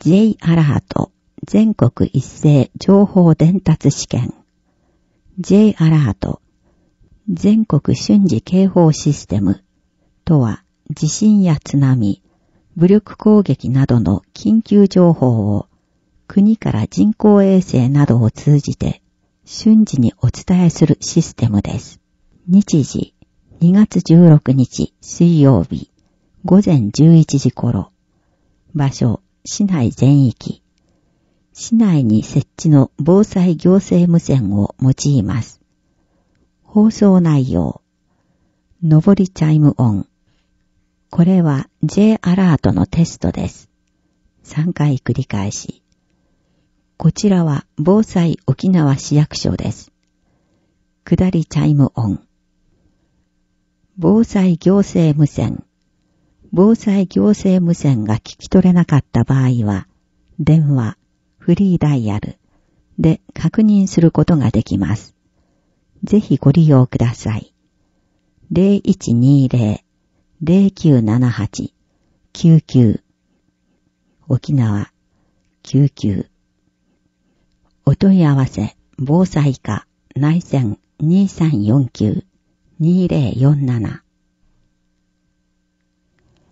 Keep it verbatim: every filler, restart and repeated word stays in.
J アラート全国一斉情報伝達試験 J アラート全国瞬時警報システムとは地震や津波、武力攻撃などの緊急情報を国から人工衛星などを通じて瞬時にお伝えするシステムです。日時にがつじゅうろくにち水曜日午前じゅういちじ頃。場所市内全域。市内に設置の防災行政無線を用います。放送内容。上りチャイム音。これは J アラートのテストです。さんかい繰り返し。こちらは防災沖縄市役所です。下りチャイム音。防災行政無線。防災行政無線が聞き取れなかった場合は、電話、フリーダイヤルで確認することができます。ぜひご利用ください。ゼロいちにゼロ ゼロきゅうななはち きゅうきゅう沖縄きゅうきゅうお問い合わせ防災課内線にさんよんきゅう にゼロよんなな